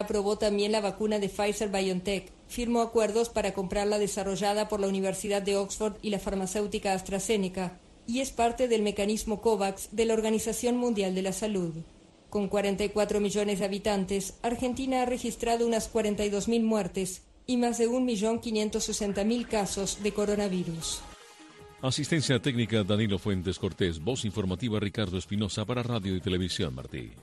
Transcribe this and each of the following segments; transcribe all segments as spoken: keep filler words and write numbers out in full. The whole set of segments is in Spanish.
aprobó también la vacuna de Pfizer-BioNTech. Firmó acuerdos para comprar la desarrollada por la Universidad de Oxford y la farmacéutica AstraZeneca, y es parte del mecanismo COVAX de la Organización Mundial de la Salud. Con cuarenta y cuatro millones de habitantes, Argentina ha registrado unas cuarenta y dos mil muertes y más de un millón quinientos sesenta mil casos de coronavirus. Asistencia técnica Danilo Fuentes Cortés, voz informativa Ricardo Espinosa para Radio y Televisión Martí.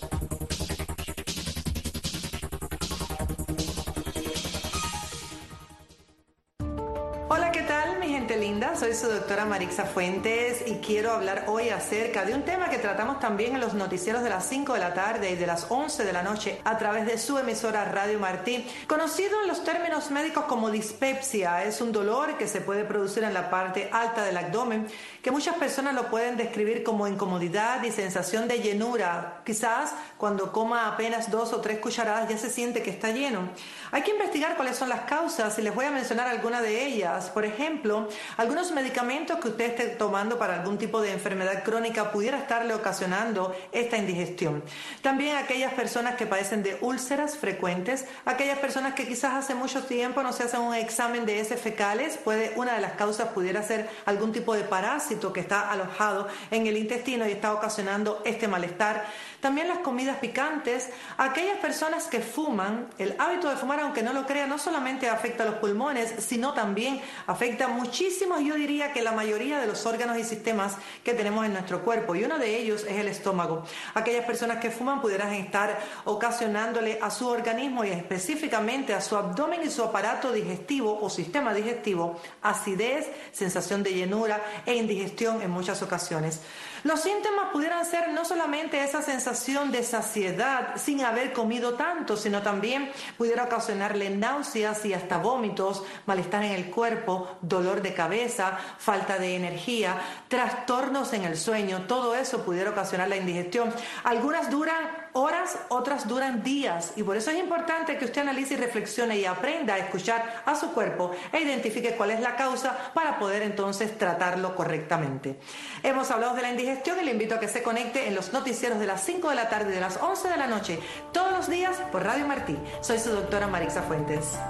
Hola, ¿qué tal, mi gente linda? Soy su doctora Marixa Fuentes y quiero hablar hoy acerca de un tema que tratamos también en los noticieros de las cinco de la tarde y de las once de la noche a través de su emisora Radio Martí, conocido en los términos médicos como dispepsia. Es un dolor que se puede producir en la parte alta del abdomen, que muchas personas lo pueden describir como incomodidad y sensación de llenura. Quizás cuando coma apenas dos o tres cucharadas ya se siente que está lleno. Hay que investigar cuáles son las causas y les voy a mencionar algunas de ellas. Por ejemplo, algunos medicamentos que usted esté tomando para algún tipo de enfermedad crónica pudiera estarle ocasionando esta indigestión. También aquellas personas que padecen de úlceras frecuentes, aquellas personas que quizás hace mucho tiempo no se hacen un examen de heces fecales, puede, una de las causas pudiera ser algún tipo de parásito que está alojado en el intestino y está ocasionando este malestar. También las comidas picantes, aquellas personas que fuman, el hábito de fumar, aunque no lo crean, no solamente afecta a los pulmones, sino también afecta muchísimo, yo diría que la mayoría de los órganos y sistemas que tenemos en nuestro cuerpo, y uno de ellos es el estómago. Aquellas personas que fuman pudieran estar ocasionándole a su organismo y específicamente a su abdomen y su aparato digestivo o sistema digestivo acidez, sensación de llenura e indigestión en muchas ocasiones. Los síntomas pudieran ser no solamente esa sensación de saciedad sin haber comido tanto, sino también pudiera ocasionarle náuseas y hasta vómitos, malestar en el cuerpo, dolor de cabeza, falta de energía, trastornos en el sueño. Todo eso pudiera ocasionar la indigestión. Algunas duran horas, otras duran días, y por eso es importante que usted analice y reflexione y aprenda a escuchar a su cuerpo e identifique cuál es la causa para poder entonces tratarlo correctamente. Hemos hablado de la indigestión y le invito a que se conecte en los noticieros de las cinco de la tarde y de las once de la noche todos los días por Radio Martí. Soy su doctora Marixa Fuentes.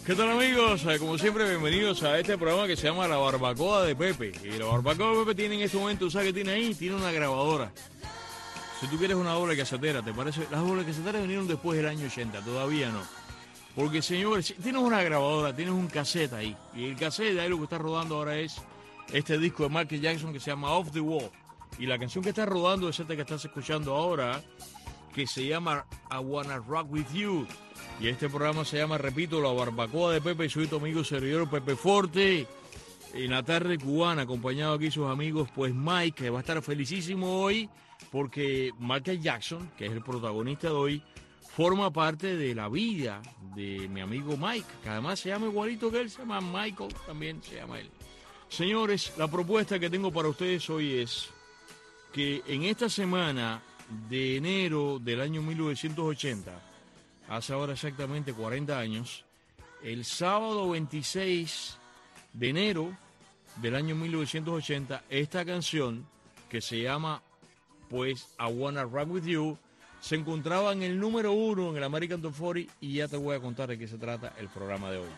¿Qué tal, amigos? Como siempre, bienvenidos a este programa que se llama La Barbacoa de Pepe. Y la Barbacoa de Pepe tiene en este momento, ¿sabes qué tiene ahí? Tiene una grabadora. Si tú quieres una doble casetera, ¿te parece? Las dobles caseteras vinieron después del año ochenta, todavía no. Porque, señores, tienes una grabadora, tienes un cassette ahí. Y el cassette de ahí lo que está rodando ahora es este disco de Michael Jackson que se llama Off the Wall. Y la canción que está rodando es esta que estás escuchando ahora, que se llama I Wanna Rock With You. Y este programa se llama, repito, La Barbacoa de Pepe. Soy tu amigo servidor Pepe Forte. En la tarde cubana, acompañado aquí sus amigos, pues Mike, que va a estar felicísimo hoy, porque Michael Jackson, que es el protagonista de hoy, forma parte de la vida de mi amigo Mike, que además se llama igualito que él, se llama Michael, también se llama él. Señores, la propuesta que tengo para ustedes hoy es que en esta semana de enero del año mil novecientos ochenta, hace ahora exactamente cuarenta años, el sábado veintiséis de enero del año mil novecientos ochenta, esta canción que se llama, pues, I Wanna Rock With You, se encontraba en el número uno en el American Top cuarenta, y ya te voy a contar de qué se trata el programa de hoy.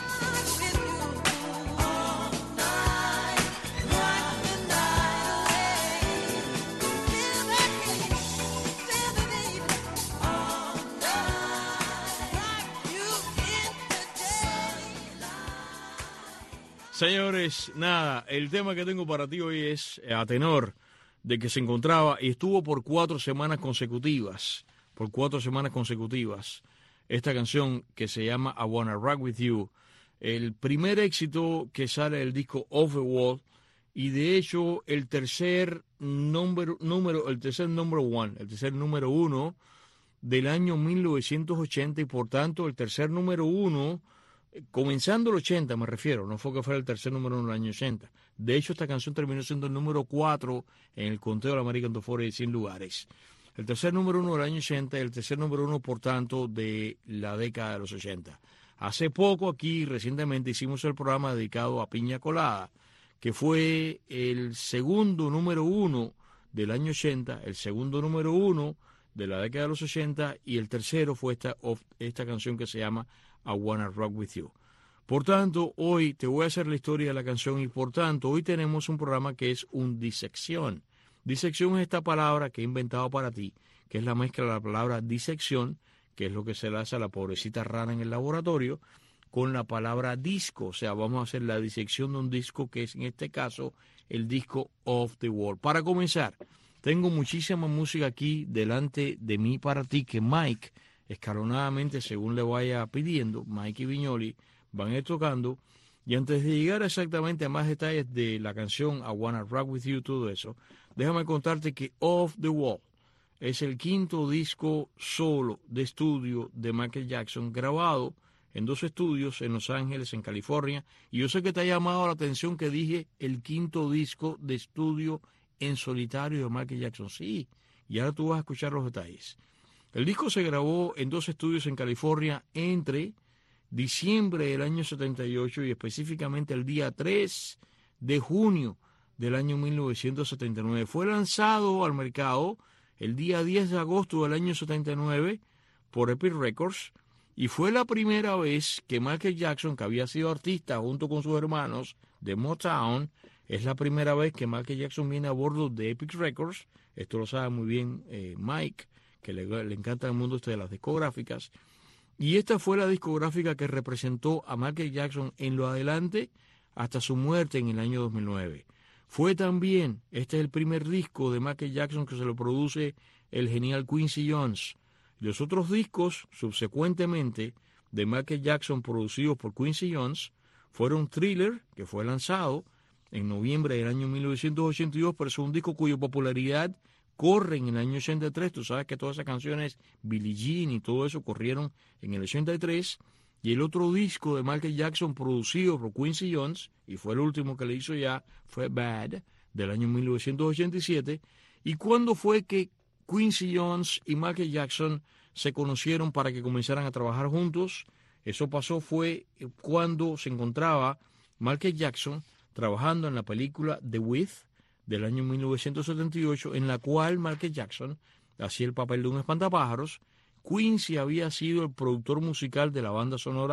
Señores, nada, el tema que tengo para ti hoy es a tenor de que se encontraba y estuvo por cuatro semanas consecutivas, por cuatro semanas consecutivas, esta canción que se llama I Wanna Rock With You, el primer éxito que sale del disco Off the Wall, y de hecho el tercer número, número el tercer number one, el tercer número uno del año mil novecientos ochenta, y por tanto el tercer número uno comenzando el ochenta, me refiero, no fue que fuera el tercer número uno del año ochenta. De hecho, esta canción terminó siendo el número cuatro en el conteo del American Top cuarenta de cien lugares. El tercer número uno del año ochenta y el tercer número uno, por tanto, de la década de los ochenta. Hace poco aquí, recientemente, hicimos el programa dedicado a Piña Colada, que fue el segundo número uno del año ochenta, el segundo número uno de la década de los ochenta, y el tercero fue esta, esta canción que se llama I Wanna Rock With You. Por tanto, hoy te voy a hacer la historia de la canción, y por tanto, hoy tenemos un programa que es un disección. Disección es esta palabra que he inventado para ti, que es la mezcla de la palabra disección, que es lo que se le hace a la pobrecita rana en el laboratorio, con la palabra disco. O sea, vamos a hacer la disección de un disco, que es en este caso el disco Off the Wall. Para comenzar, tengo muchísima música aquí delante de mí para ti, que Mike, escalonadamente, según le vaya pidiendo, Mike y Viñoli van a ir tocando. Y antes de llegar exactamente a más detalles de la canción I Wanna Rock With You, todo eso, déjame contarte que Off the Wall es el quinto disco solo de estudio de Michael Jackson, grabado en dos estudios en Los Ángeles, en California. Y yo sé que te ha llamado la atención que dije el quinto disco de estudio en solitario de Michael Jackson. Sí, y ahora tú vas a escuchar los detalles. El disco se grabó en dos estudios en California entre diciembre del año setenta y ocho y específicamente el día tres de junio del año mil novecientos setenta y nueve. Fue lanzado al mercado el día diez de agosto del año setenta y nueve por Epic Records, y fue la primera vez que Michael Jackson, que había sido artista junto con sus hermanos de Motown, es la primera vez que Michael Jackson viene a bordo de Epic Records. Esto lo sabe muy bien eh, Mike, que le, le encanta el mundo este de las discográficas. Y esta fue la discográfica que representó a Michael Jackson en lo adelante hasta su muerte en el año dos mil nueve. Fue también, este es el primer disco de Michael Jackson que se lo produce el genial Quincy Jones. Los otros discos, subsecuentemente, de Michael Jackson producidos por Quincy Jones, fueron Thriller, que fue lanzado en noviembre del año mil novecientos ochenta y dos, pero es un disco cuya popularidad corre en el año ochenta y tres. Tú sabes que todas esas canciones, Billie Jean y todo eso, corrieron en el ochenta y tres. Y el otro disco de Michael Jackson producido por Quincy Jones, y fue el último que le hizo ya, fue Bad, del año mil novecientos ochenta y siete. ¿Y cuándo fue que Quincy Jones y Michael Jackson se conocieron para que comenzaran a trabajar juntos? Eso pasó fue cuando se encontraba Michael Jackson trabajando en la película The Wiz del año mil novecientos setenta y ocho, en la cual Michael Jackson hacía el papel de un espantapájaros. Quincy había sido el productor musical de la banda sonora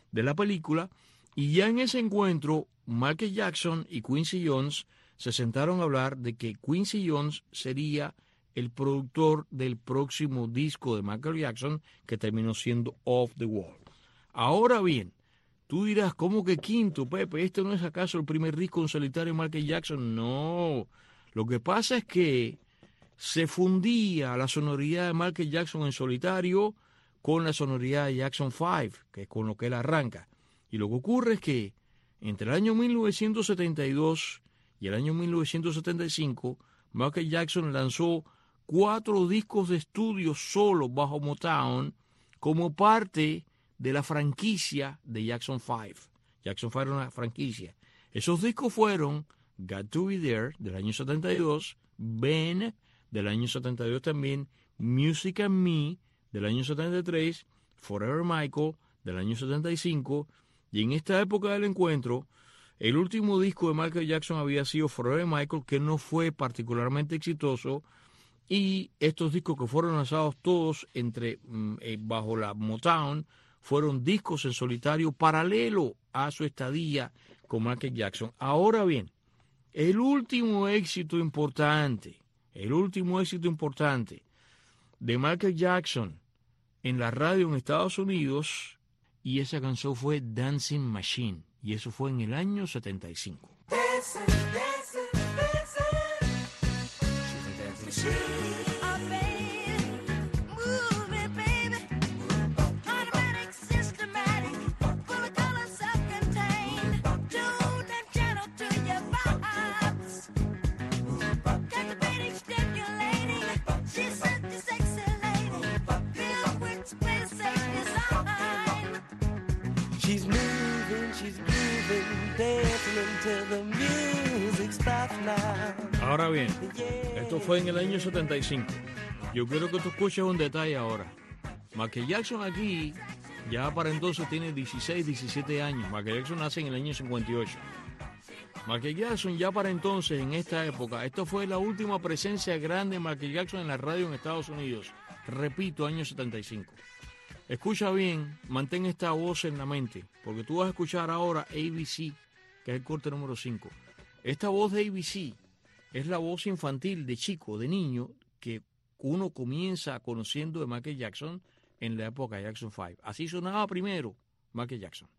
de la película, y ya en ese encuentro Michael Jackson y Quincy Jones se sentaron a hablar de que Quincy Jones sería el productor del próximo disco de Michael Jackson, que terminó siendo Off the Wall. Ahora bien, tú dirás, ¿cómo que quinto, Pepe? ¿Este no es acaso el primer disco en solitario de Michael Jackson? No, lo que pasa es que se fundía la sonoridad de Michael Jackson en solitario con la sonoridad de Jackson cinco, que es con lo que él arranca. Y lo que ocurre es que entre el año mil novecientos setenta y dos y el año mil novecientos setenta y cinco, Michael Jackson lanzó cuatro discos de estudio solo bajo Motown como parte de la franquicia de Jackson cinco. Jackson cinco era una franquicia. Esos discos fueron Got to Be There, del año setenta y dos, Ben, del año setenta y dos también, Music and Me, del año setenta y tres, Forever Michael, del año setenta y cinco, y en esta época del encuentro, el último disco de Michael Jackson había sido Forever Michael, que no fue particularmente exitoso, y estos discos que fueron lanzados todos entre eh, bajo la Motown fueron discos en solitario paralelo a su estadía con Michael Jackson. Ahora bien, el último éxito importante, el último éxito importante de Michael Jackson en la radio en Estados Unidos, y esa canción fue Dancing Machine, y eso fue en el año setenta y cinco. Dancing, dancing, dancing. She's a dancing machine. She's moving, she's grooving, dancing until the music stops now. Ahora bien, esto fue en el año setenta y cinco. Yo quiero que tú escuches un detalle ahora. Michael Jackson aquí ya para entonces tiene dieciséis, diecisiete años. Michael Jackson nace en el año cincuenta y ocho. Michael Jackson ya para entonces, en esta época, esto fue la última presencia grande de Michael Jackson en la radio en Estados Unidos. Repito, año setenta y cinco. Escucha bien, mantén esta voz en la mente, porque tú vas a escuchar ahora A B C, que es el corte número cinco. Esta voz de A B C es la voz infantil de chico, de niño, que uno comienza conociendo de Michael Jackson en la época de Jackson cinco. Así sonaba primero Michael Jackson.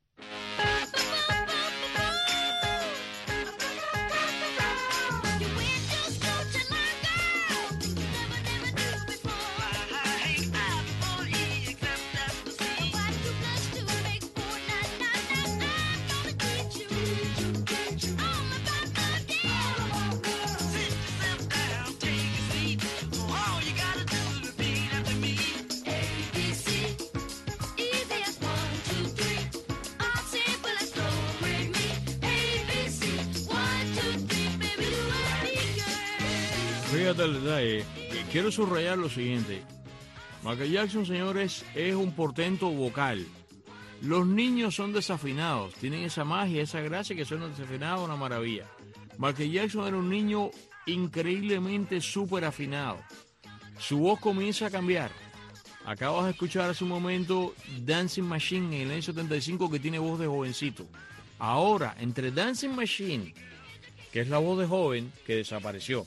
Fíjate el detalle, quiero subrayar lo siguiente. Michael Jackson, señores, es un portento vocal. Los niños son desafinados, tienen esa magia, esa gracia que son desafinados, una maravilla. Michael Jackson era un niño increíblemente súper afinado. Su voz comienza a cambiar. Acabas de escuchar hace un momento Dancing Machine en el año setenta y cinco, que tiene voz de jovencito. Ahora, entre Dancing Machine, que es la voz de joven, que desapareció,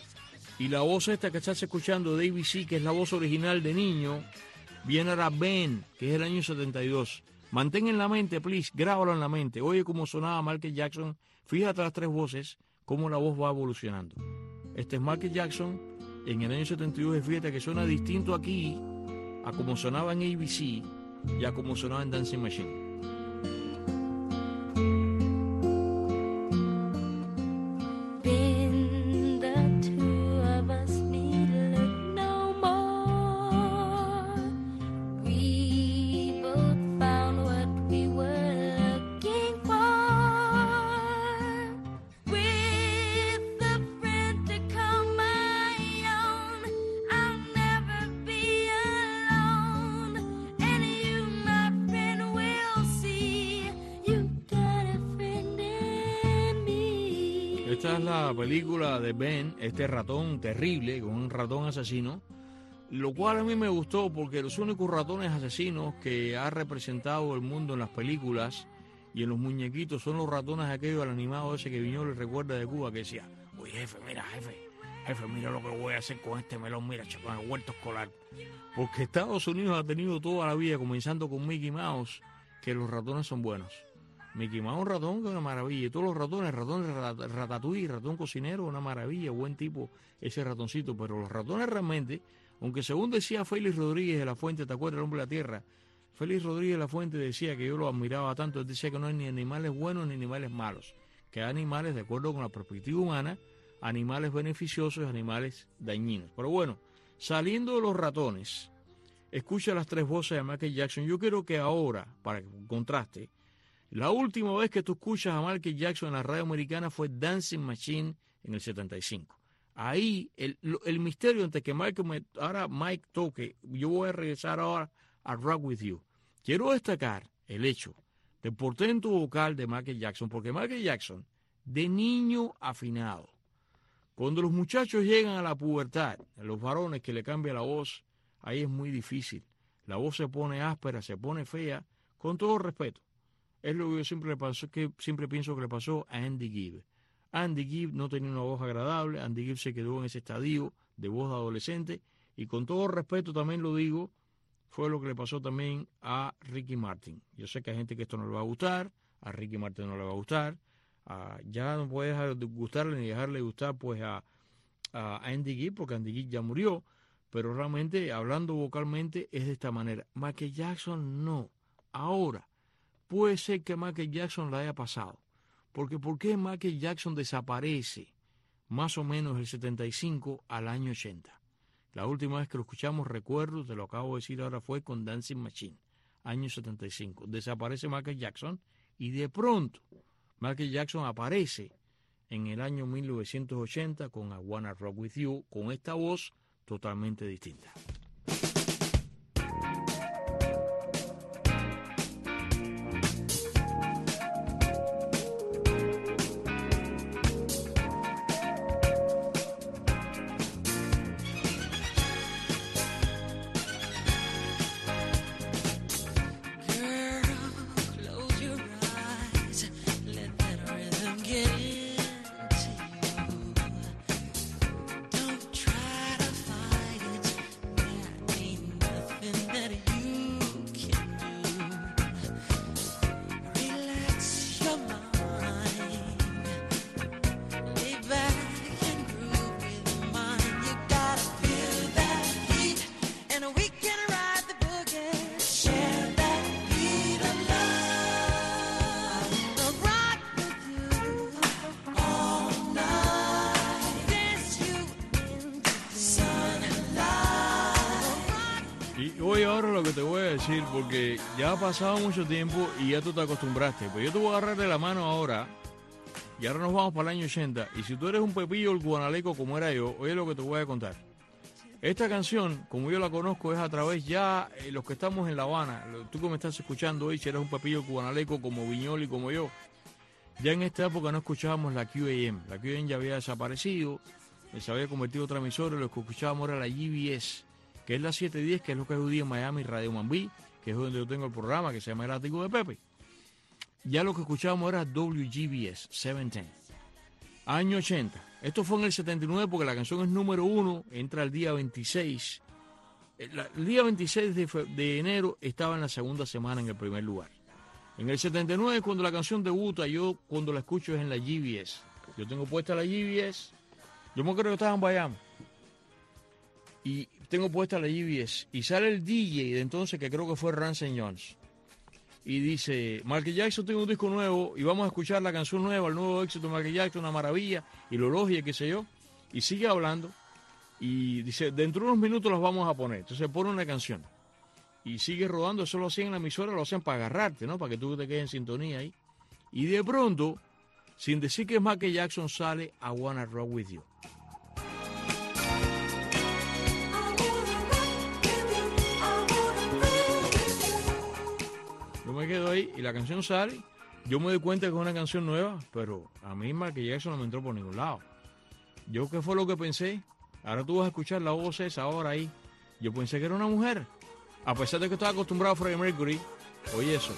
y la voz esta que estás escuchando de A B C, que es la voz original de niño, viene ahora Ben, que es el año setenta y dos. Mantén en la mente, please, grábalo en la mente. Oye cómo sonaba Michael Jackson. Fíjate las tres voces, cómo la voz va evolucionando. Este es Michael Jackson en el año setenta y dos. Fíjate que suena distinto aquí a como sonaba en A B C y a como sonaba en Dancing Machine. Esta es la película de Ben, este ratón terrible, con un ratón asesino, lo cual a mí me gustó porque los únicos ratones asesinos que ha representado el mundo en las películas y en los muñequitos son los ratones aquellos del animado ese que Viñolo le recuerda de Cuba, que decía, oye jefe, mira jefe, jefe, mira lo que voy a hacer con este melón, mira, chico, en el huerto escolar. Porque Estados Unidos ha tenido toda la vida, comenzando con Mickey Mouse, que los ratones son buenos. Mickey Mouse es un ratón que es una maravilla. Y todos los ratones, ratón rat, ratatouille, ratón cocinero, una maravilla, buen tipo ese ratoncito. Pero los ratones realmente, aunque según decía Félix Rodríguez de la Fuente, ¿te acuerdas, el hombre de la tierra? Félix Rodríguez de la Fuente decía que yo lo admiraba tanto, él decía que no hay ni animales buenos ni animales malos, que hay animales, de acuerdo con la perspectiva humana, animales beneficiosos y animales dañinos. Pero bueno, saliendo de los ratones, escucha las tres voces de Michael Jackson. Yo quiero que ahora, para que contraste, la última vez que tú escuchas a Michael Jackson en la radio americana fue Dancing Machine en el setenta y cinco. Ahí el, el misterio entre que Michael me, ahora Mike toque, yo voy a regresar ahora a Rock With You. Quiero destacar el hecho del portento vocal de Michael Jackson, porque Michael Jackson, de niño afinado, cuando los muchachos llegan a la pubertad, a los varones que le cambia la voz, ahí es muy difícil. La voz se pone áspera, se pone fea, con todo respeto. Es lo que yo siempre, le pasó, que siempre pienso que le pasó a Andy Gibb. Andy Gibb no tenía una voz agradable, Andy Gibb se quedó en ese estadio de voz de adolescente, y con todo respeto también lo digo, fue lo que le pasó también a Ricky Martin. Yo sé que hay gente que esto no le va a gustar, a Ricky Martin no le va a gustar, a, ya no puede dejar de gustarle ni dejarle de gustar pues a, a Andy Gibb, porque Andy Gibb ya murió, pero realmente hablando vocalmente es de esta manera. Michael Jackson no. Ahora, puede ser que Michael Jackson la haya pasado, porque ¿por qué Michael Jackson desaparece más o menos el setenta y cinco al año ochenta? La última vez que lo escuchamos, recuerdo, te lo acabo de decir ahora, fue con Dancing Machine, año setenta y cinco. Desaparece Michael Jackson y de pronto Michael Jackson aparece en el año mil novecientos ochenta con I Wanna Rock With You, con esta voz totalmente distinta. Porque ya ha pasado mucho tiempo y ya tú te acostumbraste. Pues yo te voy a agarrar de la mano ahora y ahora nos vamos para el año ochenta. Y si tú eres un pepillo el guanaleco como era yo, oye lo que te voy a contar. Esta canción, como yo la conozco, es a través ya eh, los que estamos en La Habana. Tú que me estás escuchando hoy, si eres un pepillo guanaleco como Viñol y como yo, ya en esta época no escuchábamos la Q A M. La Q A M ya había desaparecido, se había convertido en otra emisora y lo que escuchábamos era la G B S, que es la siete diez, que es lo que es hoy día en Miami, Radio Mambí, que es donde yo tengo el programa que se llama El Ático de Pepe. Ya lo que escuchábamos era W G B S, setecientos diez. Año ochenta. Esto fue en el setenta y nueve porque la canción es número uno, entra el día veintiséis. El, el día veintiséis de, fe, de enero estaba en la segunda semana en el primer lugar. En el setenta y nueve, cuando la canción debuta, yo cuando la escucho es en la G B S. Yo tengo puesta la G B S. Yo me acuerdo que estaba en Bayamo. Y tengo puesta la G B S y sale el D J de entonces, que creo que fue Ransom Jones, y dice, Michael Jackson tiene un disco nuevo y vamos a escuchar la canción nueva, el nuevo éxito de Michael Jackson, una maravilla, y lo elogia, qué sé yo, y sigue hablando y dice, dentro de unos minutos los vamos a poner. Entonces pone una canción y sigue rodando. Eso lo hacían en la emisora, lo hacen para agarrarte, ¿no? Para que tú te quedes en sintonía ahí. Y de pronto, sin decir que es Michael Jackson, sale I Wanna Rock With You. Yo me quedo ahí y la canción sale. Yo me doy cuenta que es una canción nueva, pero a mí Michael Jackson no me entró por ningún lado. Yo, ¿qué fue lo que pensé? Ahora tú vas a escuchar la voz esa ahora ahí, Yo pensé que era una mujer. A pesar de que estaba acostumbrado a Freddie Mercury. Oye eso.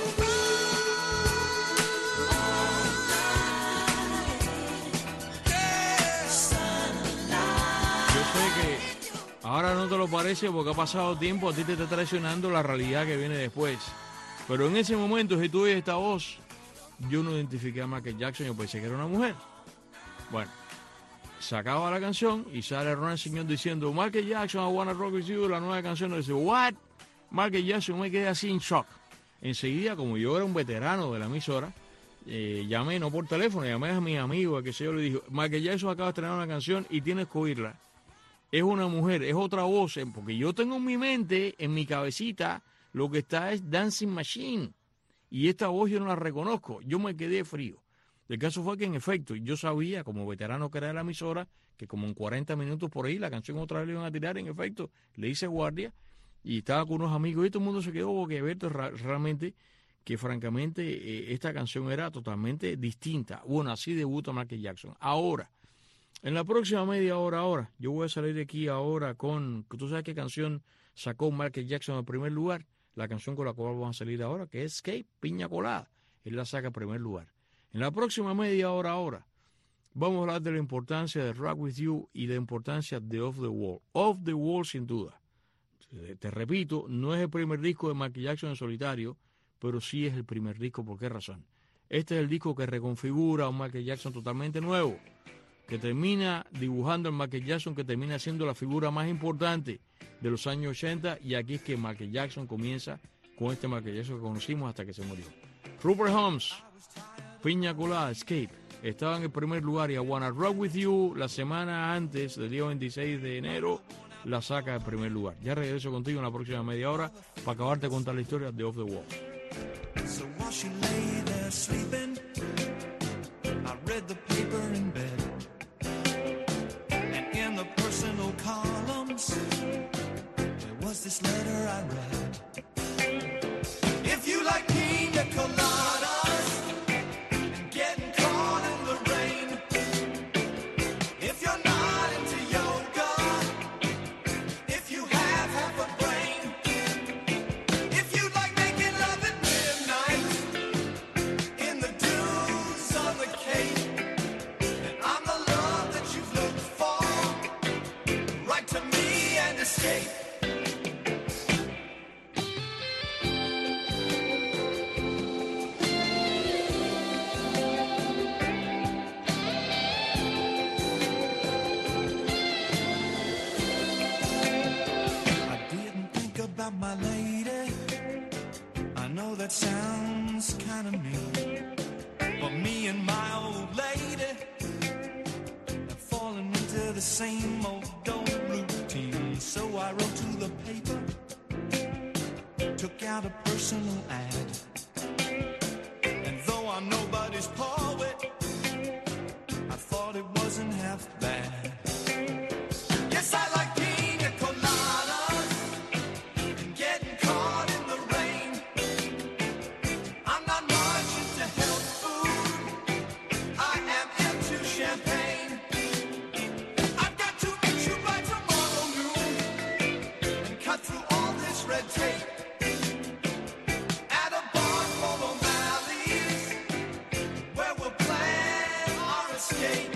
Yo sé que ahora no te lo parece porque ha pasado tiempo, a ti te está traicionando la realidad que viene después. Pero en ese momento, si tú oyes esta voz, yo no identifiqué a Michael Jackson, yo pensé que era una mujer. Bueno, se acaba la canción y sale Ron Señor diciendo, Michael Jackson, I Wanna Rock With You, la nueva canción. Y dice, what? Michael Jackson, me quedé así en shock. Enseguida, como yo era un veterano de la emisora, eh, llamé, no por teléfono, llamé a mis amigos, a que sé yo, le dije, Michael Jackson acaba de estrenar una canción y tienes que oírla. Es una mujer, es otra voz, porque yo tengo en mi mente, en mi cabecita, lo que está es Dancing Machine. Y esta voz yo no la reconozco. Yo me quedé frío. El caso fue que, en efecto, yo sabía, como veterano que era de la emisora, que como en cuarenta minutos por ahí la canción otra vez le iban a tirar. En efecto, le hice guardia y estaba con unos amigos y todo el mundo se quedó boquiabierto realmente, que francamente eh, esta canción era totalmente distinta. Bueno, así debuta Michael Jackson. Ahora, en la próxima media hora ahora, yo voy a salir de aquí ahora con, ¿tú sabes qué canción sacó Michael Jackson en primer lugar? La canción con la cual vamos a salir ahora, que es Escape, Piña Colada. Él la saca en primer lugar. En la próxima media hora ahora, vamos a hablar de la importancia de Rock With You y la importancia de Off the Wall. Off the Wall, sin duda. Te, te repito, no es el primer disco de Michael Jackson en solitario, pero sí es el primer disco. ¿Por qué razón? Este es el disco que reconfigura a un Michael Jackson totalmente nuevo, que termina dibujando al Michael Jackson que termina siendo la figura más importante de los años ochenta, y aquí es que Michael Jackson comienza con este Michael Jackson que conocimos hasta que se murió. Rupert Holmes, Piña Colada, Escape, estaba en el primer lugar, y I Wanna Rock With You la semana antes, del día veintiséis de enero, la saca en primer lugar. Ya regreso contigo en la próxima media hora para acabarte de contar la historia de Off the Wall. So while she lay there sleeping, I read the paper in bed. And in the personal columns, there was this letter I read. If you like pina coladas and getting caught in the rain, if you're not into yoga, if you have half a brain, if you like making love at midnight in the dunes on the Cape, then I'm the love that you've looked for. Write to me and escape. My lady, I know that sounds kind of mean, but me and my old lady have fallen into the same old old routine. So I wrote to the paper, took out a personal ad, and though I'm nobody's poet, I thought it wasn't half bad. Yes, I like pina coladas and getting caught in the rain. I'm not much into health food, I am into champagne. I've got to meet you by tomorrow noon and cut through all this red tape at a bar full of valleys where we'll plan our escape.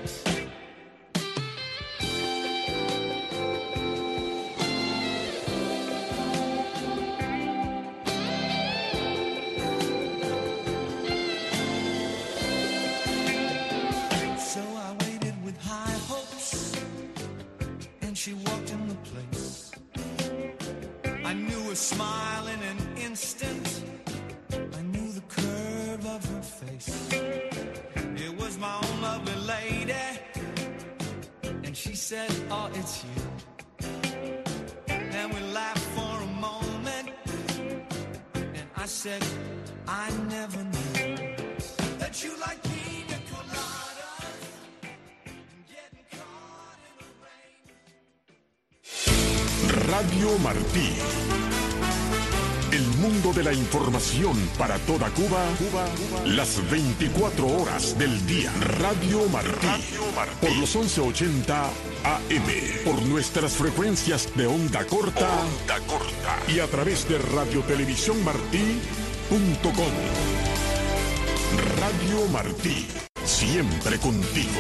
So I waited with high hopes, and she walked in the place. I knew her smile in an instant, I knew the curve of her face. It was my own lovely lady, and she said, oh, it's you. Then we laughed for a moment, and I said, I never knew that you like pina coladas and getting caught in the rain. Radio Martí. El mundo de la información para toda Cuba, Cuba, Cuba. Las veinticuatro horas del día. Radio Martí. Radio Martí. Por los once ochenta A M. Por nuestras frecuencias de onda corta. Onda corta. Y a través de radio televisión martí punto com. Radio Martí. Siempre contigo.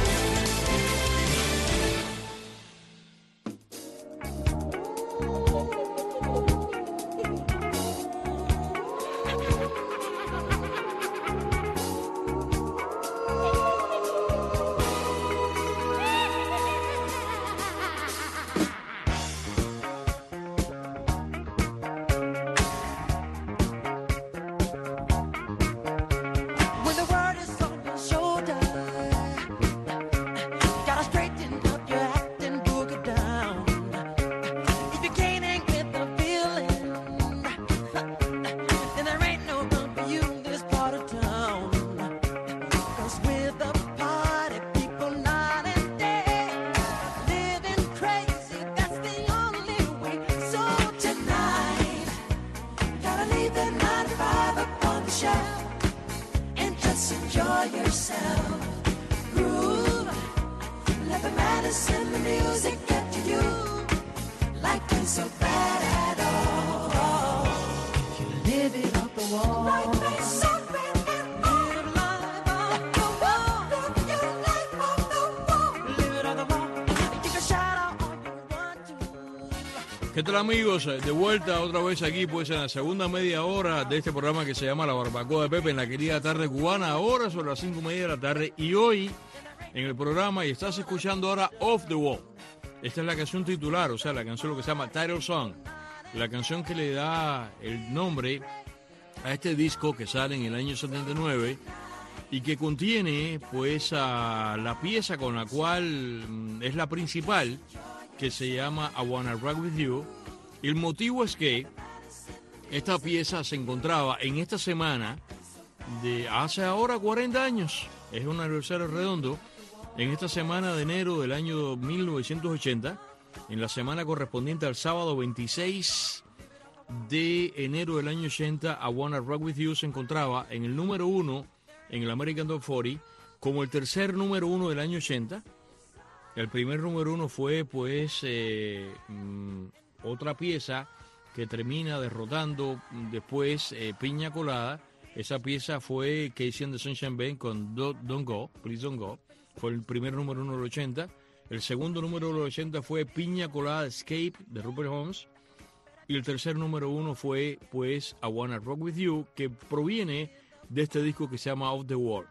¿Qué tal, amigos? De vuelta otra vez aquí, pues en la segunda media hora de este programa que se llama La Barbacoa de Pepe en la querida tarde cubana, ahora sobre las cinco y media de la tarde. Y hoy en el programa, y estás escuchando ahora Off the Wall. Esta es la canción titular, o sea, la canción lo que se llama Title Song, la canción que le da el nombre a este disco que sale en el año setenta y nueve y que contiene pues a la pieza con la cual es la principal, que se llama I Wanna Rock With You. El motivo es que esta pieza se encontraba en esta semana de hace ahora cuarenta años, es un aniversario redondo, en esta semana de enero del año mil novecientos ochenta, en la semana correspondiente al sábado veintiséis de enero del año ochenta, I Wanna Rock With You se encontraba en el número uno en el American Top cuarenta, como el tercer número uno del año ochenta. El primer número uno fue, pues, eh, mm, otra pieza que termina derrotando después eh, Piña Colada. Esa pieza fue Casey and the Sunshine Band con Don't, Don't Go, Please Don't Go. Fue el primer número uno del ochenta. El segundo número del ochenta fue Piña Colada Escape de Rupert Holmes. Y el tercer número uno fue, pues, I Wanna Rock With You, que proviene de este disco que se llama Off the Wall.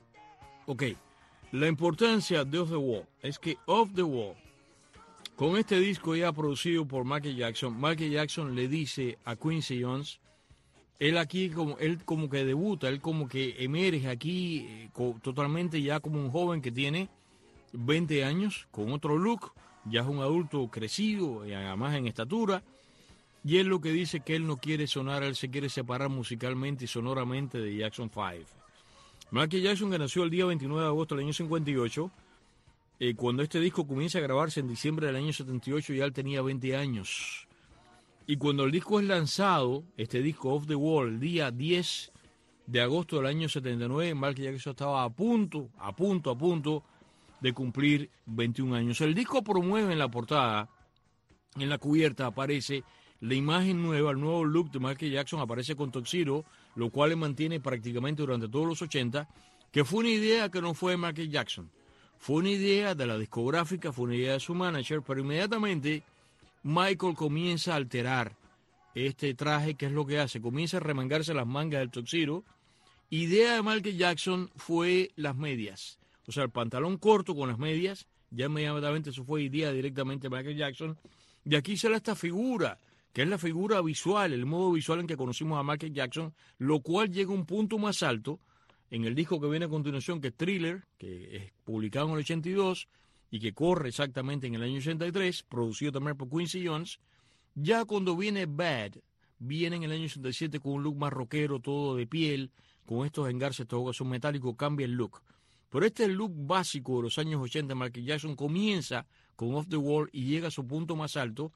Ok. La importancia de Off the Wall es que Off the Wall, con este disco ya producido por Michael Jackson, Michael Jackson le dice a Quincy Jones, él aquí como él como que debuta, él como que emerge aquí eh, co, totalmente ya como un joven que tiene veinte años, con otro look, ya es un adulto crecido, y además en estatura, y él lo que dice que él no quiere sonar, él se quiere separar musicalmente y sonoramente de Jackson five. Michael Jackson, que nació el día veintinueve de agosto del año cincuenta y ocho, eh, cuando este disco comienza a grabarse en diciembre del año setenta y ocho, ya él tenía veinte años. Y cuando el disco es lanzado, este disco Off the Wall, el día diez de agosto del año setenta y nueve, Michael Jackson estaba a punto, a punto, a punto de cumplir veintiún años. El disco promueve en la portada, en la cubierta aparece la imagen nueva, el nuevo look de Michael Jackson, aparece con Tuxedo, lo cual le mantiene prácticamente durante todos los ochenta, que fue una idea que no fue de Michael Jackson. Fue una idea de la discográfica, fue una idea de su manager, pero inmediatamente Michael comienza a alterar este traje. ¿Qué es lo que hace? Comienza a remangarse las mangas del Tuxedo. Idea de Michael Jackson fue las medias. O sea, el pantalón corto con las medias, ya inmediatamente eso fue idea directamente de Michael Jackson. Y aquí sale esta figura, que es la figura visual, el modo visual en que conocimos a Michael Jackson, lo cual llega a un punto más alto en el disco que viene a continuación, que es Thriller, que es publicado en el ochenta y dos y que corre exactamente en el año ochenta y tres, producido también por Quincy Jones. Ya cuando viene Bad, viene en el año ochenta y siete con un look más rockero, todo de piel, con estos engarces, todo que son metálicos, cambia el look. Pero este es el look básico de los años ochenta. Michael Jackson comienza con Off the Wall y llega a su punto más alto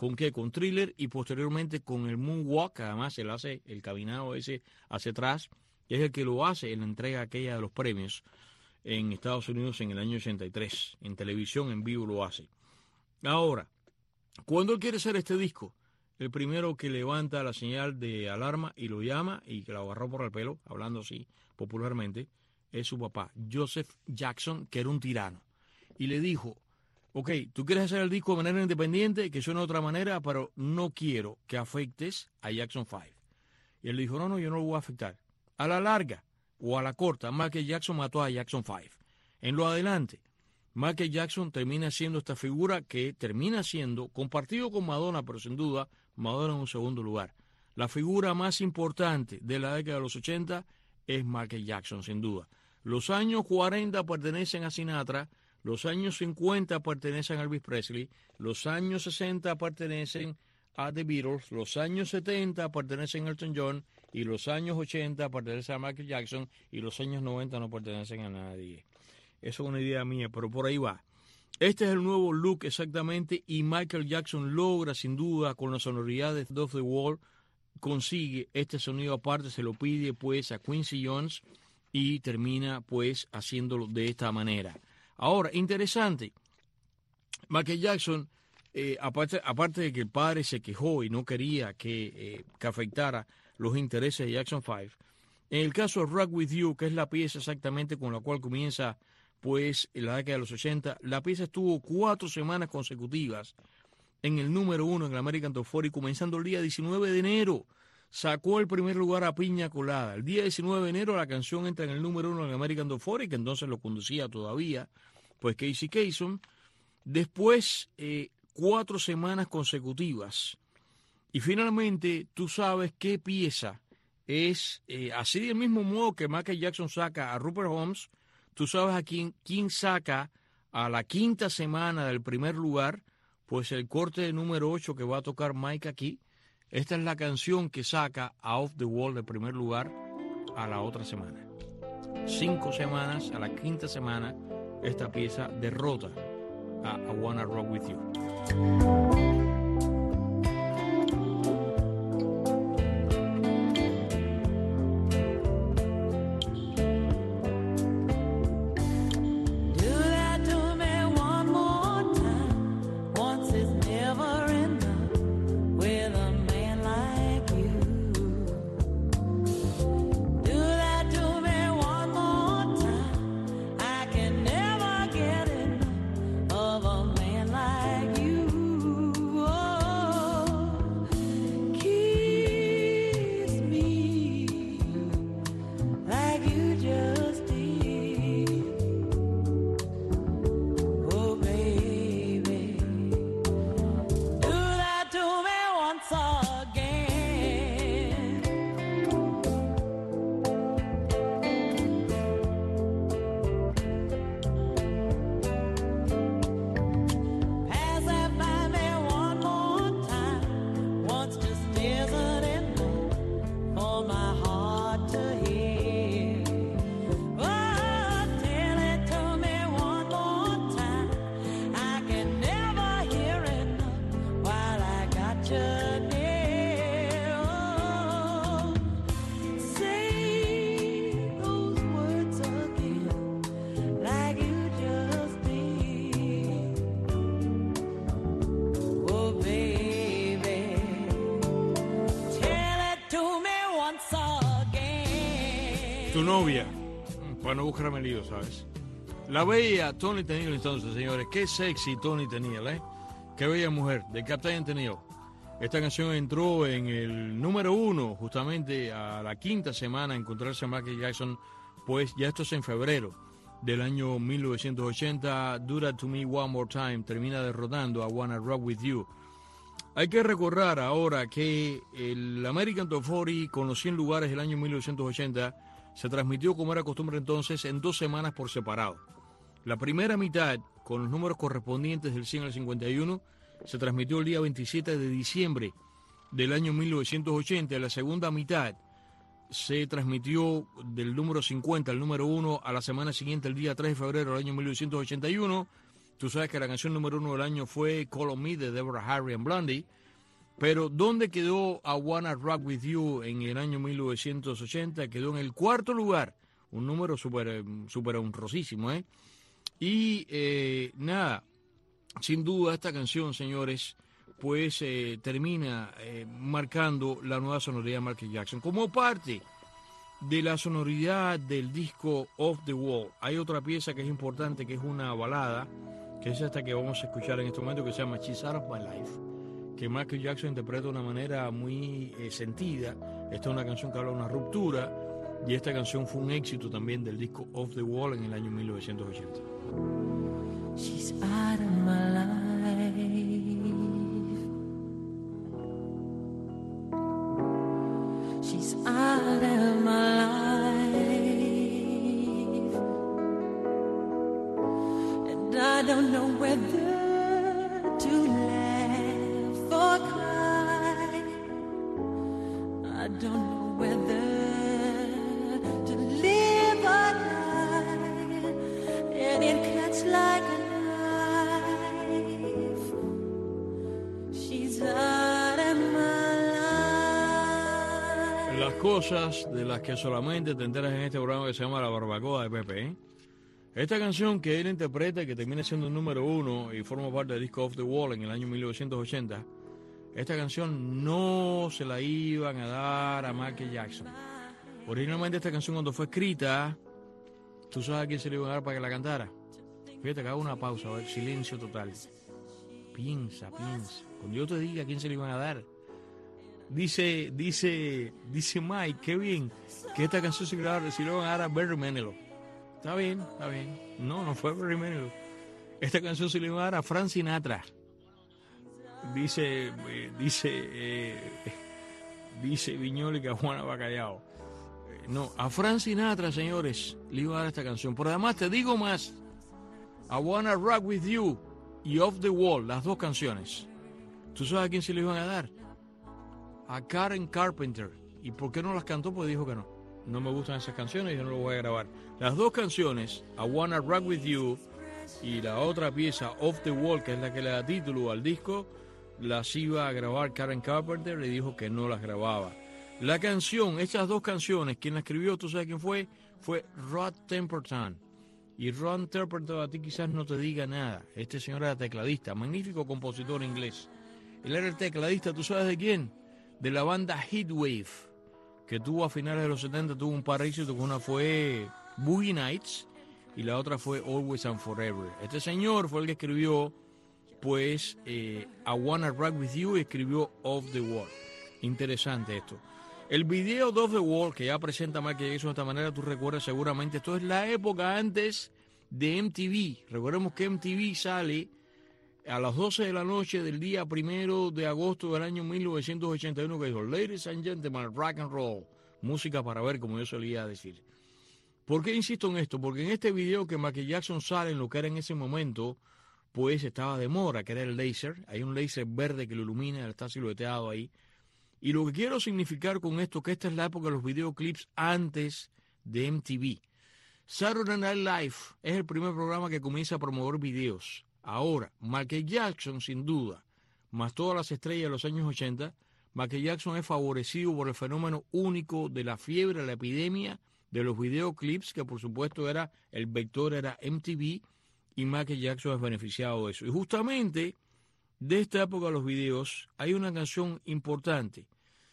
¿Con qué? Con Thriller y posteriormente con el Moonwalk, además él hace el caminado ese hacia atrás, que es el que lo hace en la entrega aquella de los premios en Estados Unidos en el año ochenta y tres. En televisión, en vivo lo hace. Ahora, cuando él quiere hacer este disco, el primero que levanta la señal de alarma y lo llama y que lo agarró por el pelo, hablando así popularmente, es su papá, Joseph Jackson, que era un tirano. Y le dijo, ok, tú quieres hacer el disco de manera independiente, que suene de otra manera, pero no quiero que afectes a Jackson cinco. Y él dijo, no, no, yo no lo voy a afectar. A la larga o a la corta, Michael Jackson mató a Jackson cinco. En lo adelante, Michael Jackson termina siendo esta figura que termina siendo, compartido con Madonna, pero sin duda, Madonna en un segundo lugar. La figura más importante de la década de los ochenta es Michael Jackson, sin duda. Los años cuarenta pertenecen a Sinatra, los años cincuenta pertenecen a Elvis Presley, los años sesenta pertenecen a The Beatles, los años setenta pertenecen a Elton John y los años ochenta pertenecen a Michael Jackson y los años noventa no pertenecen a nadie. Eso es una idea mía, pero por ahí va. Este es el nuevo look exactamente y Michael Jackson logra sin duda con la sonoridad de Off the Wall, consigue este sonido aparte, se lo pide pues a Quincy Jones y termina pues haciéndolo de esta manera. Ahora, interesante, Michael Jackson, eh, aparte, aparte de que el padre se quejó y no quería que, eh, que afectara los intereses de Jackson cinco, en el caso de Rock With You, que es la pieza exactamente con la cual comienza pues en la década de los ochenta, la pieza estuvo cuatro semanas consecutivas en el número uno en el American Top cuarenta, comenzando el día diecinueve de enero. Sacó el primer lugar a Piña Colada. El día diecinueve de enero la canción entra en el número uno en el American Top cuarenta, que entonces lo conducía todavía pues Casey Kasem. Después, eh, cuatro semanas consecutivas. Y finalmente, tú sabes qué pieza es, eh, así del mismo modo que Michael Jackson saca a Rupert Holmes, tú sabes a quién, quién saca a la quinta semana del primer lugar, pues el corte de número ocho que va a tocar Mike aquí. Esta es la canción que saca a Off the Wall del primer lugar a la otra semana. Cinco semanas, a la quinta semana, esta pieza derrota a I Wanna Rock With You. Tu novia, para no buscarme lío, ¿sabes? La bella Toni Tennille entonces, señores. Qué sexy Toni Tennille, ¿eh? Qué bella mujer, de Captain Tennille. Esta canción entró en el número uno, justamente a la quinta semana, encontrarse a Michael Jackson, pues ya esto es en febrero del año mil novecientos ochenta. Do That To Me One More Time termina derrotando a Wanna Rock With You. Hay que recordar ahora que el American Top cuarenta, con los cien lugares del año mil novecientos ochenta, se transmitió, como era costumbre entonces, en dos semanas por separado. La primera mitad, con los números correspondientes del cien al cincuenta y uno, se transmitió el día veintisiete de diciembre del año mil novecientos ochenta. La segunda mitad se transmitió del número cincuenta al número uno a la semana siguiente, el día tres de febrero del año mil novecientos ochenta y uno. Tú sabes que la canción número uno del año fue Call on Me de Deborah Harry and Blondie. Pero ¿dónde quedó I Wanna Rock With You en el año mil novecientos ochenta? Quedó en el cuarto lugar. Un número súper super honrosísimo, ¿eh? Y eh, nada, sin duda esta canción, señores, pues eh, termina eh, marcando la nueva sonoridad de Michael Jackson. Como parte de la sonoridad del disco Off the Wall, hay otra pieza que es importante, que es una balada, que es esta que vamos a escuchar en este momento, que se llama She's Out of My Life, que Michael Jackson interpreta de una manera muy eh, sentida. Esta es una canción que habla de una ruptura, y esta canción fue un éxito también del disco Off the Wall en el año mil novecientos ochenta. She's out of my life. She's out of my life. And I don't know whether to laugh or cry. I don't know whether to live or die. And it cuts like a las cosas de las que solamente te enteras en este programa que se llama La Barbacoa de Pepe, ¿eh? Esta canción que él interpreta, que termina siendo el número uno y forma parte del disco Off the Wall en el año mil novecientos ochenta, esta canción no se la iban a dar a Michael Jackson. Originalmente esta canción, cuando fue escrita, ¿tú sabes a quién se le iban a dar para que la cantara? Fíjate que hago una pausa, a ver, silencio total. Piensa, piensa. Cuando yo te diga a quién se le iban a dar. Dice, dice, dice Mike, qué bien, que esta canción se le, se le van a dar a Barry Manilow. Está bien, está bien. No, no fue Barry Manilow. Esta canción se le iba a dar a Frank Sinatra. Dice, eh, dice, eh, dice Viñoli que a Juana Bacallao. Eh, no, a Frank Sinatra, señores, le iba a dar esta canción. Pero además te digo más, I Wanna Rock With You y Off the Wall, las dos canciones. ¿Tú sabes a quién se le iban a dar? A Karen Carpenter. ¿Y por qué no las cantó? Pues dijo que no. No me gustan esas canciones y yo no lo voy a grabar. Las dos canciones, I Wanna Rock With You y la otra pieza, Off the Wall, que es la que le da título al disco, las iba a grabar Karen Carpenter, le dijo que no las grababa. La canción, estas dos canciones, quien la escribió, ¿tú sabes quién fue? Fue Rod Temperton. Y Rod Temperton a ti quizás no te diga nada. Este señor era tecladista, magnífico compositor inglés. Él era el tecladista, ¿tú sabes de quién? De la banda Heatwave, que tuvo a finales de los setenta, tuvo un par de éxitos, una fue Boogie Nights y la otra fue Always and Forever. Este señor fue el que escribió, pues, eh, I Wanna Rock With You y escribió Off the Wall. Interesante esto. El video de Off the Wall, que ya presenta Michael Jackson de esta manera, tú recuerdas seguramente, esto es la época antes de M T V. Recordemos que M T V sale a las doce de la noche del día primero de agosto del año mil novecientos ochenta y uno, que dijo, Ladies and Gentlemen, Rock and Roll, música para ver, como yo solía decir. ¿Por qué insisto en esto? Porque en este video que Michael Jackson sale en lo que era en ese momento, pues estaba de moda, que era el láser. Hay un láser verde que lo ilumina, está silueteado ahí. Y lo que quiero significar con esto, que esta es la época de los videoclips antes de M T V. Saturday Night Live es el primer programa que comienza a promover videos. Ahora, Michael Jackson, sin duda, más todas las estrellas de los años ochenta, Michael Jackson es favorecido por el fenómeno único de la fiebre, la epidemia de los videoclips, que por supuesto era, el vector era M T V, y Michael Jackson es beneficiado de eso. Y justamente de esta época de los videos hay una canción importante.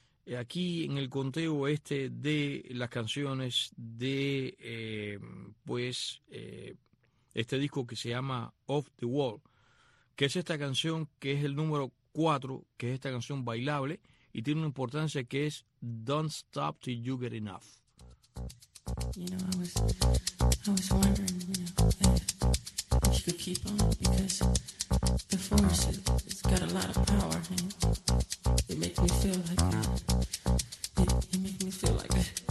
Aquí en el conteo este de las canciones de, eh, pues, eh, este disco que se llama Off the Wall, que es esta canción que es el número cuatro, que es esta canción bailable, y tiene una importancia que es Don't Stop Till You Get Enough. You know, I was, I was wondering, you know, if, if you could keep on, because the force, it, it's got a lot of power, and it makes me feel like, uh, it, it makes me feel like that.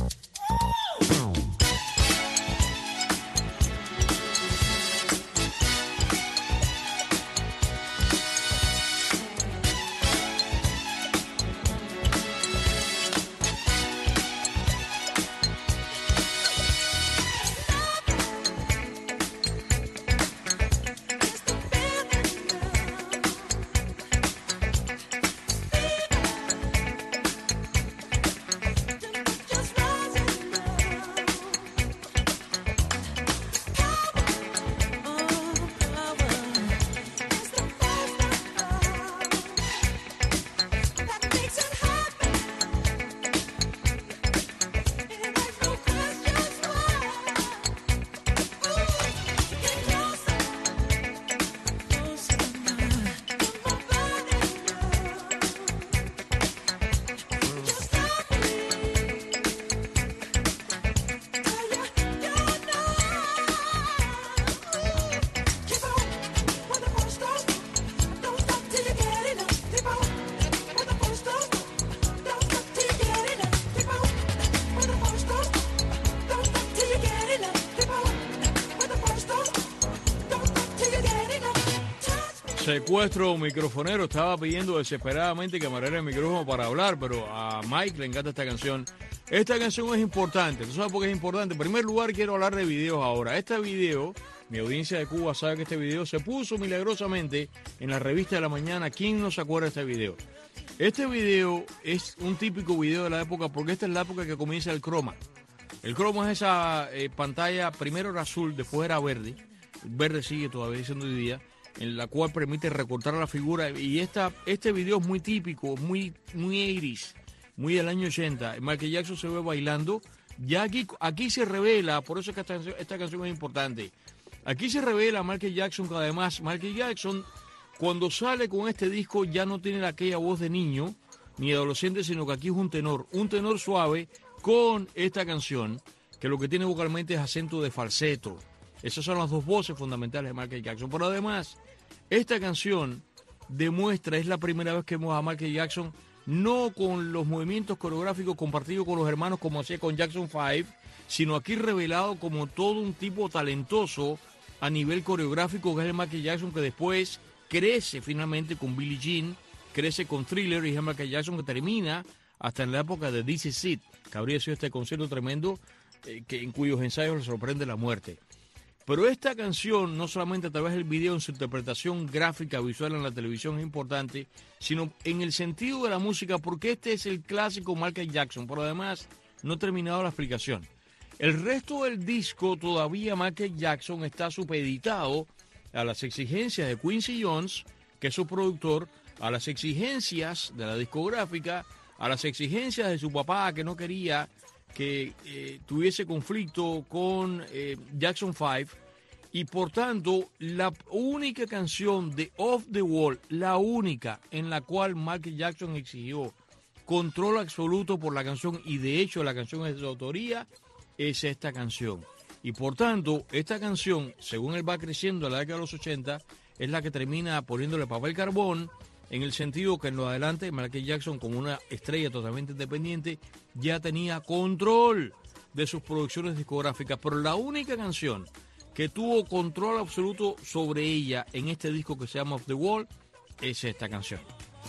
Secuestro microfonero. Estaba pidiendo desesperadamente que me abriera el micrófono para hablar, pero a Mike le encanta esta canción. Esta canción es importante. ¿Tú sabes por qué es importante? En primer lugar, quiero hablar de videos ahora. Este video, mi audiencia de Cuba sabe que este video se puso milagrosamente en la revista de la mañana. ¿Quién no se acuerda de este video? Este video es un típico video de la época porque esta es la época que comienza el croma. El croma es esa eh, pantalla, primero era azul, después era verde. El verde sigue todavía siendo hoy día, en la cual permite recortar la figura. Y esta, este video es muy típico, muy, muy eighties, muy del año ochenta. Michael Jackson se ve bailando. Ya aquí, aquí se revela, por eso es que esta, esta canción es importante. Aquí se revela Michael Jackson, que además Michael Jackson, cuando sale con este disco, ya no tiene aquella voz de niño ni adolescente, sino que aquí es un tenor, un tenor suave con esta canción, que lo que tiene vocalmente es acento de falseto. Esas son las dos voces fundamentales de Michael Jackson. Pero además, esta canción demuestra, es la primera vez que vemos a Michael Jackson no con los movimientos coreográficos compartidos con los hermanos como hacía con Jackson cinco, sino aquí revelado como todo un tipo talentoso a nivel coreográfico, que es el Michael Jackson que después crece finalmente con Billie Jean, crece con Thriller, y es el Michael Jackson que termina hasta en la época de This Is It, que habría sido este concierto tremendo eh, que, en cuyos ensayos le sorprende la muerte. Pero esta canción, no solamente a través del video, en su interpretación gráfica, visual en la televisión es importante, sino en el sentido de la música, porque este es el clásico Michael Jackson. Por además, no he terminado la explicación. El resto del disco, todavía Michael Jackson está supeditado a las exigencias de Quincy Jones, que es su productor, a las exigencias de la discográfica, a las exigencias de su papá, que no quería que eh, tuviese conflicto con eh, Jackson cinco, y por tanto la única canción de Off the Wall, la única en la cual Michael Jackson exigió control absoluto por la canción, y de hecho la canción es de su autoría, es esta canción. Y por tanto, esta canción, según él va creciendo a la década de los ochenta, es la que termina poniéndole papel carbón, en el sentido que en lo adelante Michael Jackson, como una estrella totalmente independiente, ya tenía control de sus producciones discográficas. Pero la única canción que tuvo control absoluto sobre ella en este disco que se llama Off the Wall es esta canción.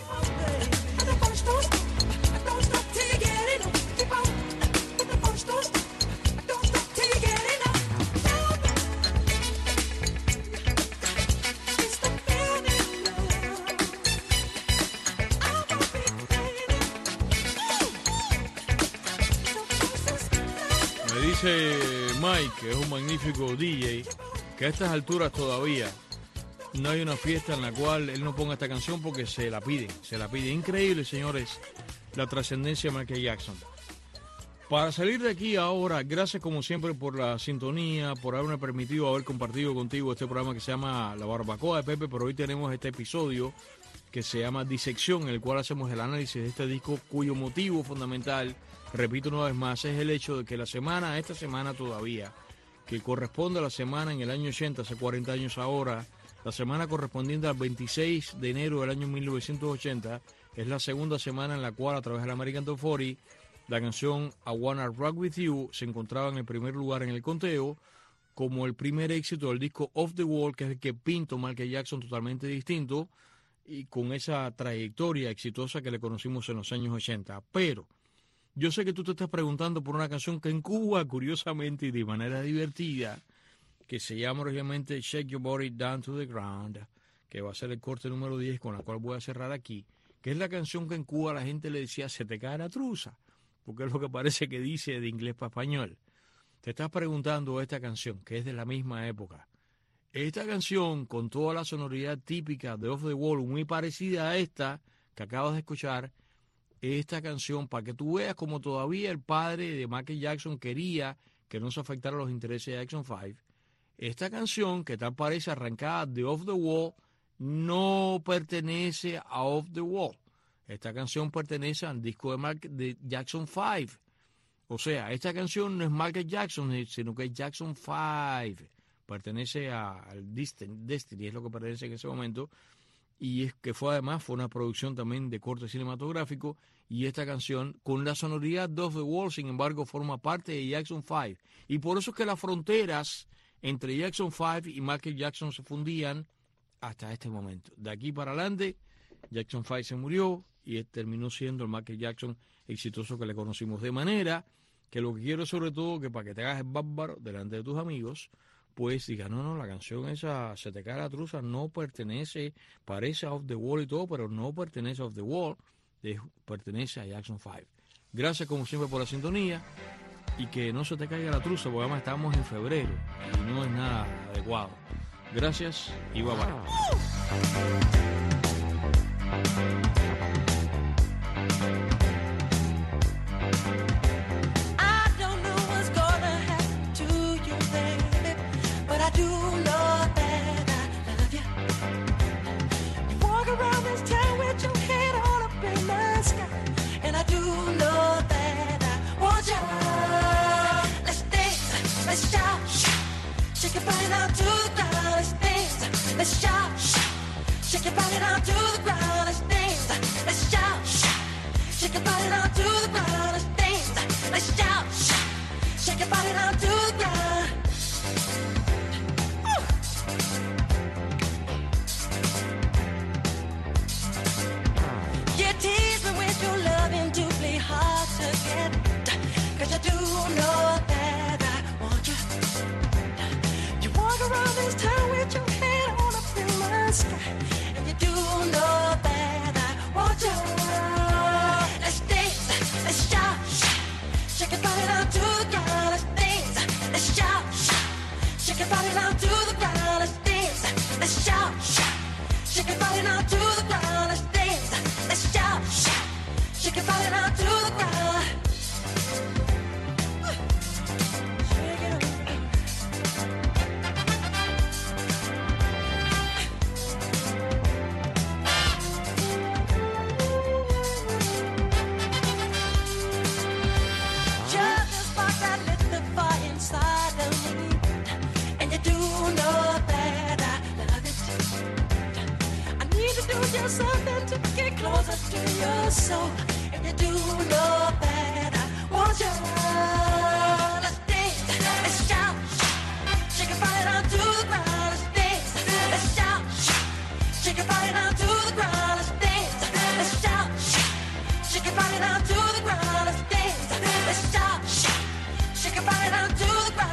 Dice Mike, que es un magnífico D J, que a estas alturas todavía no hay una fiesta en la cual él no ponga esta canción porque se la pide, se la pide. Increíble, señores, la trascendencia de Michael Jackson. Para salir de aquí ahora, gracias como siempre por la sintonía, por haberme permitido haber compartido contigo este programa que se llama La Barbacoa de Pepe, pero hoy tenemos este episodio que se llama Disección, en el cual hacemos el análisis de este disco, cuyo motivo fundamental, repito una vez más, es el hecho de que la semana, esta semana todavía, que corresponde a la semana en el año ochenta, hace cuarenta años ahora, la semana correspondiente al veintiséis de enero del año mil novecientos ochenta, es la segunda semana en la cual, a través del American Top cuarenta, la canción I Wanna Rock With You se encontraba en el primer lugar en el conteo, como el primer éxito del disco Off the Wall, que es el que pinta Michael Jackson totalmente distinto, y con esa trayectoria exitosa que le conocimos en los años ochenta. Pero yo sé que tú te estás preguntando por una canción que en Cuba, curiosamente y de manera divertida, que se llama originalmente Shake Your Body Down to the Ground, que va a ser el corte número diez con la cual voy a cerrar aquí, que es la canción que en Cuba la gente le decía se te cae la truza, porque es lo que parece que dice de inglés para español. Te estás preguntando esta canción, que es de la misma época. Esta canción, con toda la sonoridad típica de Off the Wall, muy parecida a esta que acabas de escuchar, esta canción, para que tú veas como todavía el padre de Michael Jackson quería que no se afectaran los intereses de Jackson cinco, esta canción, que tal parece arrancada de Off the Wall, no pertenece a Off the Wall. Esta canción pertenece al disco de, Mark, de Jackson cinco. O sea, esta canción no es Michael Jackson, sino que es Jackson cinco. Pertenece al Destiny, es lo que pertenece en ese momento. Y es que fue además, fue una producción también de corte cinematográfico, y esta canción, con la sonoridad de Off the Wall, sin embargo, forma parte de Jackson cinco. Y por eso es que las fronteras entre Jackson cinco y Michael Jackson se fundían hasta este momento. De aquí para adelante, Jackson Five se murió y él terminó siendo el Michael Jackson exitoso que le conocimos. De manera que lo que quiero sobre todo que para que te hagas el bárbaro delante de tus amigos, pues diga, no, no, la canción esa, Se te cae la truza, no pertenece, parece a Off the Wall y todo, pero no pertenece a Off the Wall, pertenece a Jackson Five. Gracias como siempre por la sintonía y que no se te caiga la truza, porque además estamos en febrero y no es nada adecuado. Gracias y bye bye. Let's shout, shake your body down to the ground, let's dance. Let's shout, shake your body down to the ground, let's dance. Let's shout, shake your body down to the ground. Woo. You tease me with your loving to play hard to get, 'cause you do know that I want you. You walk around this town with your head on up in my sky, and you do know that I want you. Let's dance, let's shout, shake your body down to the ground. Let's dance, let's shout, shake your body down to the ground. Let's dance, let's shout, shake your body down to the ground. Let's dance, let's shout, shake your body down to the ground. Something to get closer to your soul, and you do know that I want you. Let's dance, let's shout, shake your body down to the ground. Let's dance, let's shout, shake your body down to the ground. Let's dance, let's shout, shake your body down to the ground. Let's dance, let's shout, shake your body down to the ground.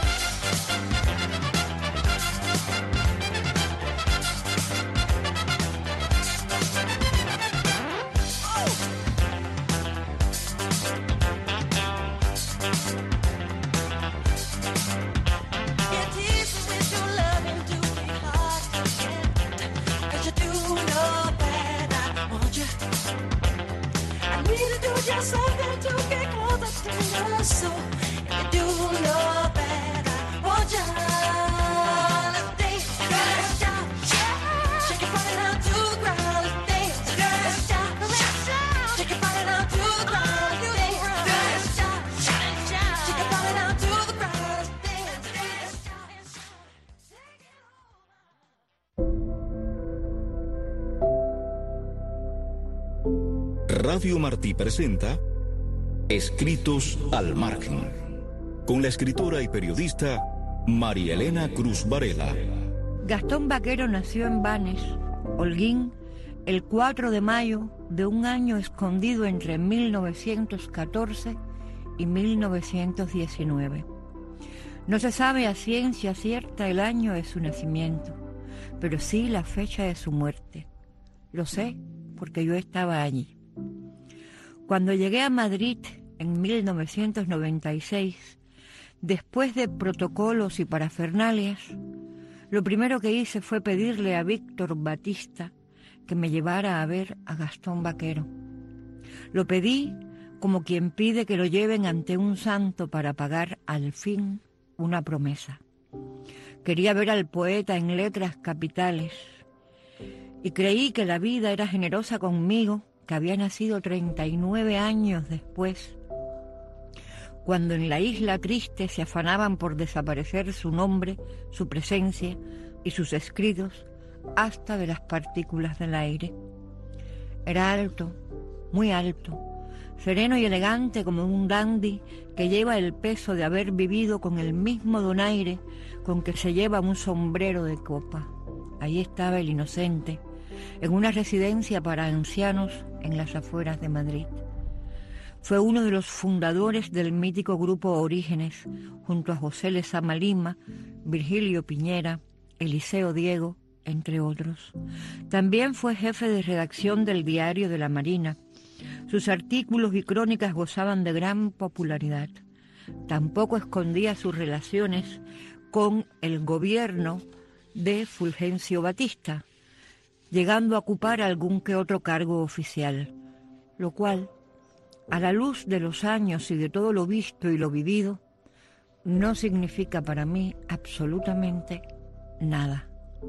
Something to get closer to your soul, and you do know that I want you. Let's dance, let's shout, shake your body down to the ground. Let's dance, let's shout, shake your body down to the ground. Let's dance, let's shout, shake your body down to the ground. Let's dance, let's shout. Radio Martí presenta Escritos al Margen, con la escritora y periodista María Elena Cruz Varela. Gastón Vaquero nació en Banes, Holguín, el cuatro de mayo de un año escondido entre mil novecientos catorce y mil novecientos diecinueve. No se sabe a ciencia cierta el año de su nacimiento, pero sí la fecha de su muerte. Lo sé porque yo estaba allí. Cuando llegué a Madrid en mil novecientos noventa y seis, después de protocolos y parafernalias, lo primero que hice fue pedirle a Víctor Batista que me llevara a ver a Gastón Vaquero. Lo pedí como quien pide que lo lleven ante un santo para pagar al fin una promesa. Quería ver al poeta en letras capitales y creí que la vida era generosa conmigo, que había nacido treinta y nueve años después, cuando en la isla triste se afanaban por desaparecer su nombre, su presencia y sus escritos hasta de las partículas del aire. Era alto, muy alto, sereno y elegante como un dandy que lleva el peso de haber vivido con el mismo donaire con que se lleva un sombrero de copa. ahí estaba el inocente, en una residencia para ancianos en las afueras de Madrid. Fue uno de los fundadores del mítico grupo Orígenes, junto a José Lezama Lima, Virgilio Piñera, Eliseo Diego, entre otros. También fue jefe de redacción del Diario de la Marina. Sus artículos y crónicas gozaban de gran popularidad. Tampoco escondía sus relaciones con el gobierno de Fulgencio Batista, llegando a ocupar algún que otro cargo oficial, lo cual, a la luz de los años y de todo lo visto y lo vivido, no significa para mí absolutamente nada.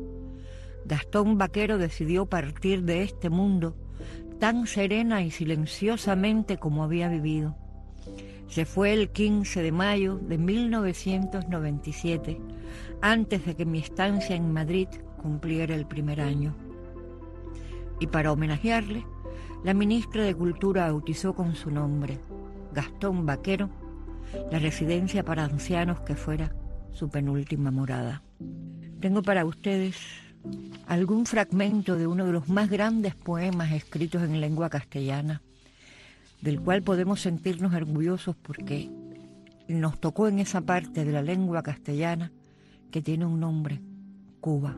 Gastón Baquero decidió partir de este mundo tan serena y silenciosamente como había vivido. Se fue el quince de mayo de mil novecientos noventa y siete, antes de que mi estancia en Madrid cumpliera el primer año. Y para homenajearle, la ministra de Cultura bautizó con su nombre, Gastón Baquero, la residencia para ancianos que fuera su penúltima morada. Tengo para ustedes algún fragmento de uno de los más grandes poemas escritos en lengua castellana, del cual podemos sentirnos orgullosos porque nos tocó en esa parte de la lengua castellana que tiene un nombre, Cuba.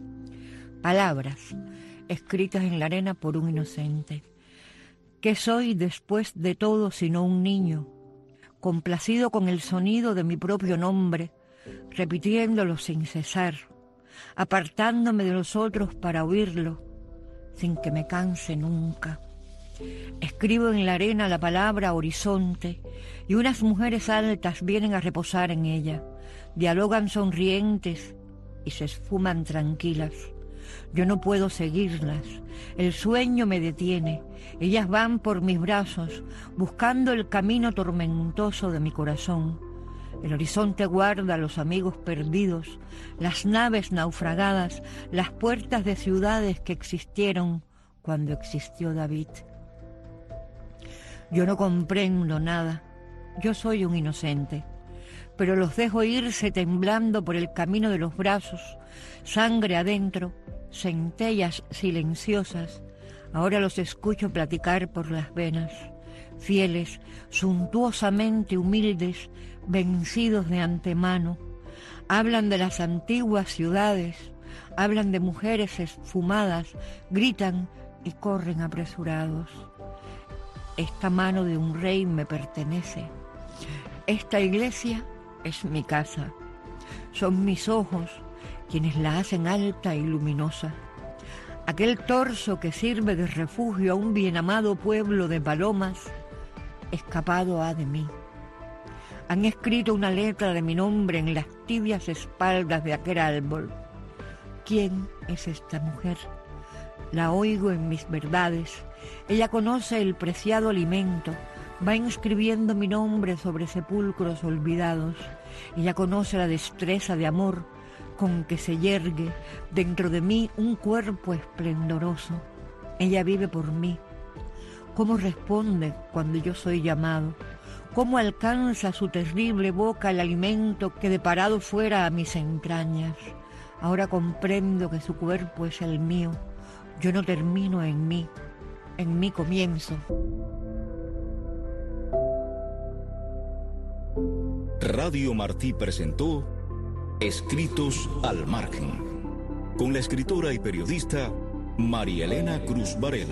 Palabras escritas en la arena por un inocente. ¿Qué soy después de todo sino un niño, complacido con el sonido de mi propio nombre, repitiéndolo sin cesar, apartándome de los otros para oírlo, sin que me canse nunca? Escribo en la arena la palabra horizonte y unas mujeres altas vienen a reposar en ella, dialogan sonrientes y se esfuman tranquilas. Yo no puedo seguirlas, el sueño me detiene, ellas van por mis brazos, buscando el camino tormentoso de mi corazón. El horizonte guarda a los amigos perdidos, las naves naufragadas, las puertas de ciudades que existieron cuando existió David. Yo no comprendo nada, yo soy un inocente, pero los dejo irse temblando por el camino de los brazos, sangre adentro, centellas silenciosas. Ahora los escucho platicar por las venas, fieles, suntuosamente humildes, vencidos de antemano. Hablan de las antiguas ciudades, hablan de mujeres esfumadas, gritan y corren apresurados. Esta mano de un rey me pertenece. Esta iglesia es mi casa. Son mis ojos quienes la hacen alta y luminosa. Aquel torso que sirve de refugio a un bien amado pueblo de palomas, escapado ha de mí. Han escrito una letra de mi nombre en las tibias espaldas de aquel árbol. ¿Quién es esta mujer? La oigo en mis verdades. Ella conoce el preciado alimento, va inscribiendo mi nombre sobre sepulcros olvidados. Ella conoce la destreza de amor con que se yergue dentro de mí un cuerpo esplendoroso. Ella vive por mí. ¿Cómo responde cuando yo soy llamado? ¿Cómo alcanza su terrible boca el alimento que deparado fuera a mis entrañas? Ahora comprendo que su cuerpo es el mío. Yo no termino en mí, en mí comienzo. Radio Martí presentó Escritos al Margen, con la escritora y periodista María Elena Cruz Varela.